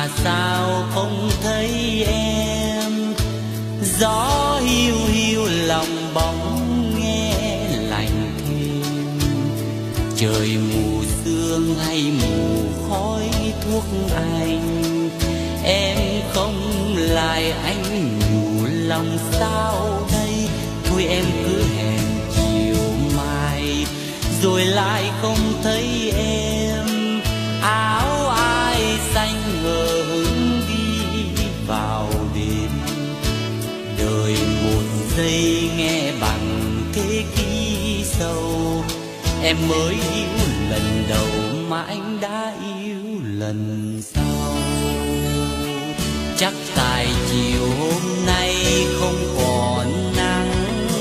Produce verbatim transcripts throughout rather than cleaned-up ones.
mà sao không thấy em. Gió hiu hiu lòng bóng nghe lạnh thêm. Trời mù sương hay mù khói thuốc anh, em không lại anh nhủ lòng sao đây. Thôi em cứ hẹn chiều mai rồi lại không thấy em. Áo ai xanh ngờ hứng đi vào đêm. Đời một giây nghe bằng thế kỷ sâu. Em mới yêu lần đầu mà anh đã yêu lần sau. Chắc tại chiều hôm nay không còn nắng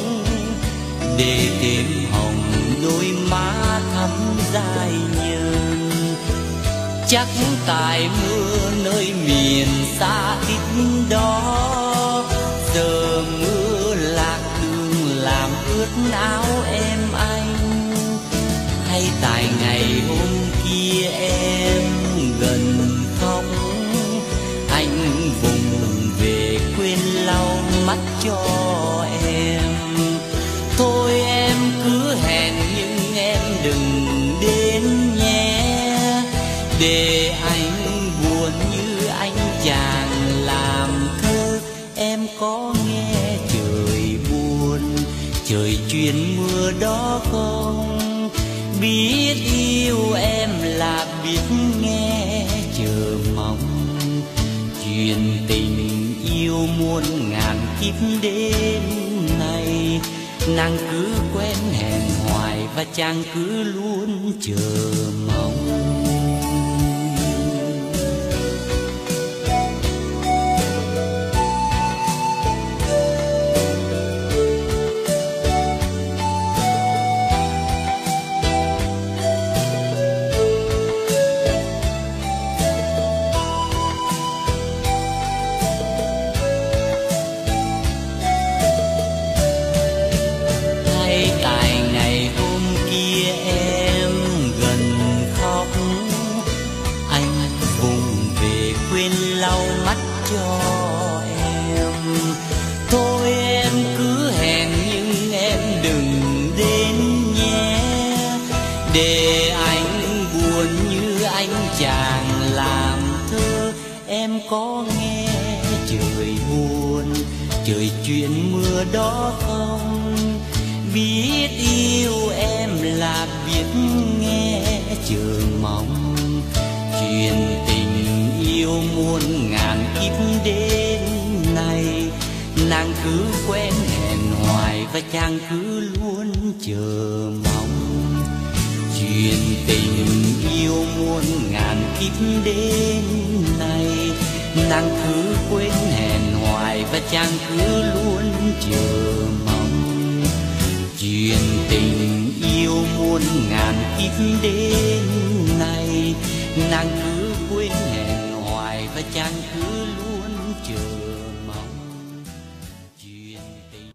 để thêm hồng đôi má thắm dài nhơn. Chắc tại mưa nơi miền xa tít đó, giờ mưa lạc đường làm ướt áo em anh. Hay tại ngày hôm kia em gần khóc, anh vùng về quên lau mắt cho em. Thôi em cứ hẹn nhưng em đừng đến nhé, để anh buồn như anh chàng làm thơ. Em có nghe trời buồn, trời chuyên mưa đó không? Biết yêu em là biết nghe chờ mong. Chuyện tình yêu muôn ngàn kiếp đến nay, nàng cứ quen hẹn hoài và chàng cứ luôn chờ mong. Để anh buồn như anh chàng làm thơ. Em có nghe trời buồn, trời chuyện mưa đó không? Biết yêu em là biết nghe chờ mong. Chuyện tình yêu muôn ngàn kiếp đến nay, nàng cứ quen hẹn hoài và chàng cứ luôn chờ mong. Chuyện tình yêu muôn ngàn kiếp đến nay, nàng cứ quên hẹn hoài và chàng cứ luôn chờ mong. Chuyện tình yêu muôn ngàn kiếp đến nay, nàng cứ quên hẹn hoài và chàng cứ luôn chờ mong. Chuyện tình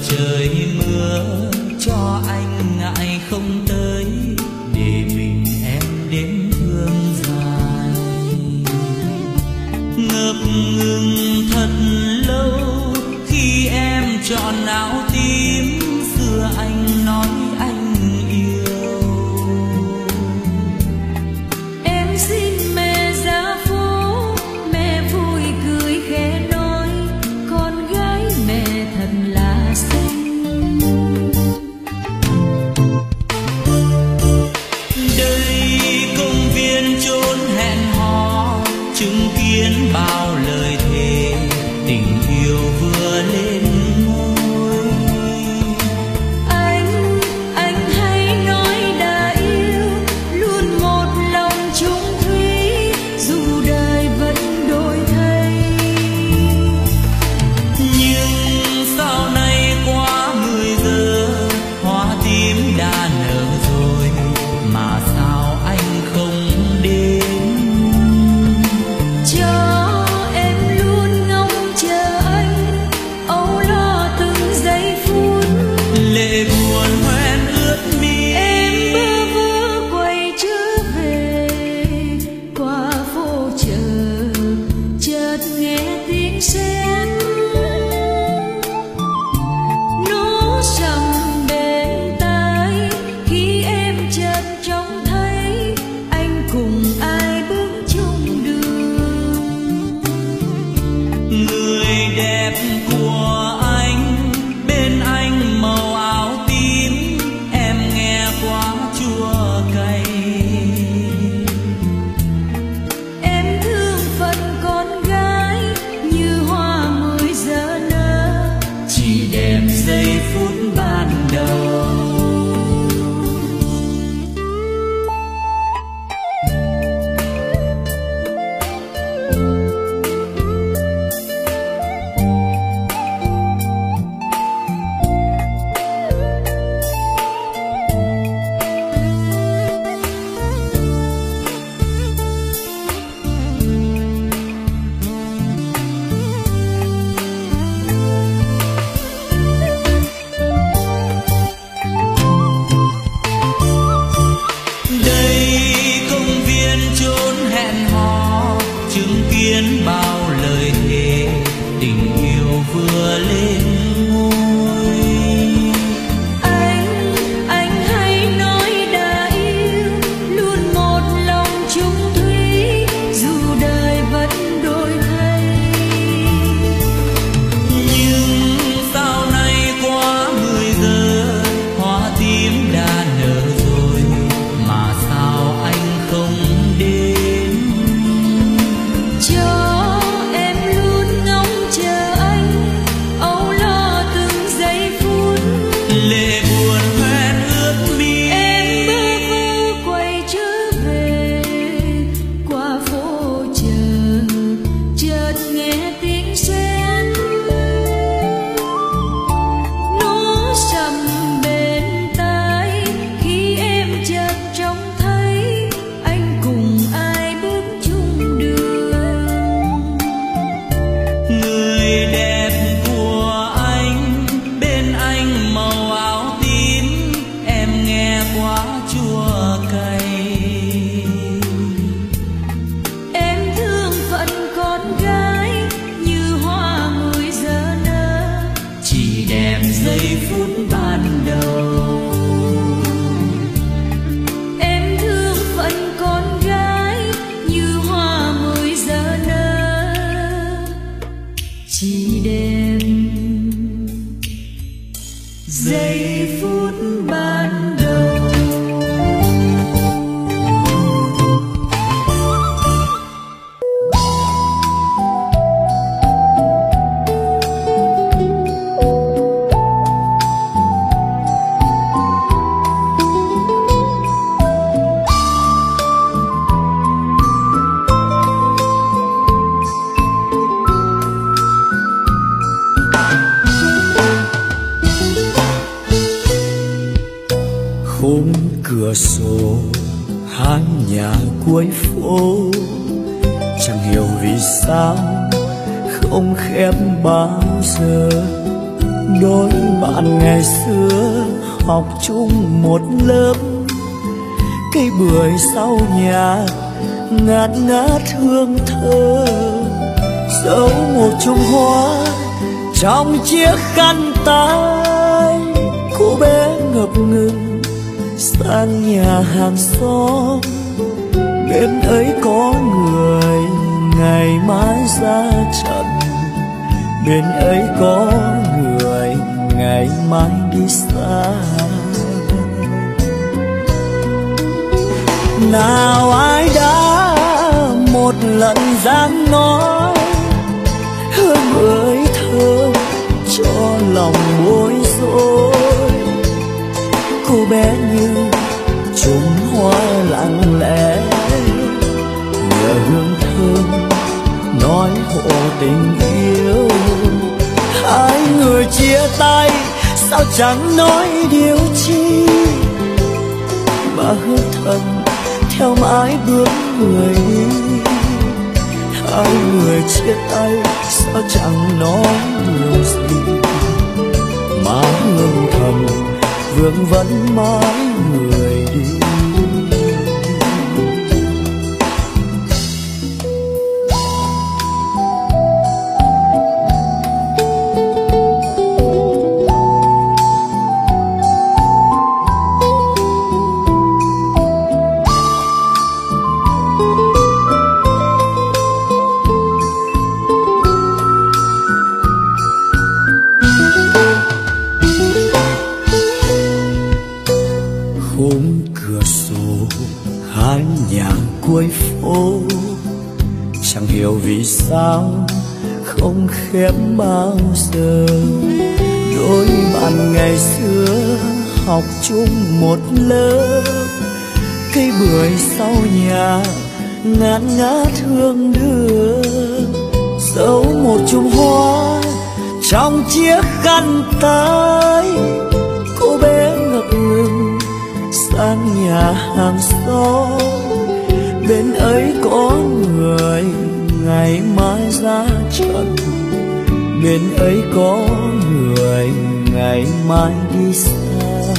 trời mưa cho anh ngại không tới, để mình em đến hương dài. Ngập ngừng thật lâu khi em chọn áo tím, xưa anh nói anh yêu. Em xin mẹ ra phố, mẹ vui cười khẽ nói, con gái mẹ thật là xinh. Đây công viên chốn hẹn hò, chứng kiến bao lời thề, tình yêu vừa lên ngôi. Anh, anh hãy nói đã yêu, luôn một lòng chung thủy, dù đời vẫn đổi thay. Nhưng sau này qua mười giờ, hoa tím đã nở rồi, mà sao anh không đến? Cho em luôn ngóng chờ anh, âu lo từng giây phút. Lệ buồn hoen ướt mi, Em bơ vơ quay trở về qua phố chợ, chợt nghe tiếng sét nó trầm bên tai, khi em chợt trông thấy anh cùng ai bước chung đường. người đẹp của anh, bên anh màu áo tím, em nghe quá chua cay. Em thương phận con gái như hoa mười giờ nở, Chỉ đẹp giây phút ban đầu. Đây công viên chốn hẹn hò, chứng kiến bao lời thề, tình yêu vừa lên ngôi. anh anh hãy nói đã yêu, luôn một lòng chung thủy, dù đời vẫn đổi thay. Nhưng sau này qua mười giờ, hoa tím đã nở rồi, mà sao anh không đến? Cho em luôn ngóng chờ anh, âu lo từng giây phút. Lệ buồn hoen ướt mi, Em bơ vơ quay trở về qua phố chợ, chợt nghe tiếng sét nó trầm bên tai, khi em chợt trông thấy anh cùng ai bước chung đường. người đẹp của anh, bên anh màu áo tím, em nghe quá chua cay. Em thương phận con gái như hoa mười giờ nở, Chỉ đẹp giây phút ban đầu. em thương phận con gái như hoa mười giờ nở, chỉ đẹp giây phút ban đầu. khung cửa sổ hai nhà cuối phố, chẳng hiểu vì sao không khép bao giờ. đôi bạn ngày xưa học chung một lớp, cây bưởi sau nhà ngát ngát hương thơ, dấu một chùm hoa trong chiếc khăn tay. Cô bé ngập ngừng sang nhà hàng xóm, bên ấy có người ngày mai ra trận, bên ấy có người ngày mai đi xa. Nào ai đã một lần dám nói hương ơi thơm cho lòng bối rối. Cô bé như chùm hoa lặng lẽ, nhờ hương thơm nói hộ tình yêu. Hai người chia tay sao chẳng nói điều chi, mà hương thầm theo mãi bước người đi. Hai người chia tay sao chẳng nói điều gì, mà hương thầm vương vấn mãi người đi. Khung cửa sổ hai nhà cuối phố, chẳng hiểu vì sao không khép bao giờ. Đôi bạn ngày xưa học chung một lớp, cây bưởi sau nhà ngát ngát hương đưa, dấu một chùm hoa trong chiếc khăn tay. Cô bé ngập ngừng sang nhà hàng xóm, bên ấy có người ngày mai ra trận, bên ấy có người ngày mai đi xa.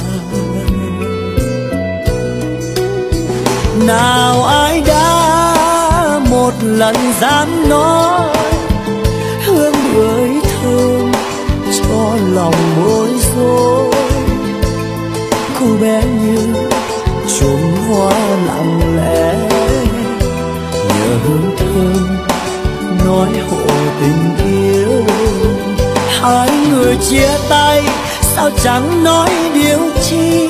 Nào ai đã một lần dám nói hương bưởi thơm cho lòng bối rối. Cô bé như chùm hoa lặng lẽ, nhờ hương thơm nói hộ tình yêu. Hai người chia tay sao chẳng nói điều chi,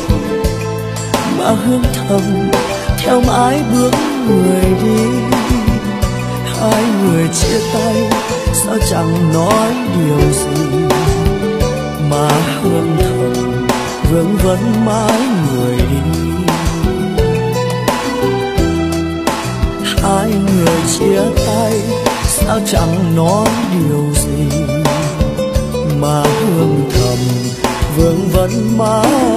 mà hương thầm theo mãi bước người đi. Hai người chia tay sao chẳng nói điều gì, mà hương thầm vương vấn mãi người đi. Hai người chia tay sao chẳng nói điều gì, mà hương thầm vương vấn mãi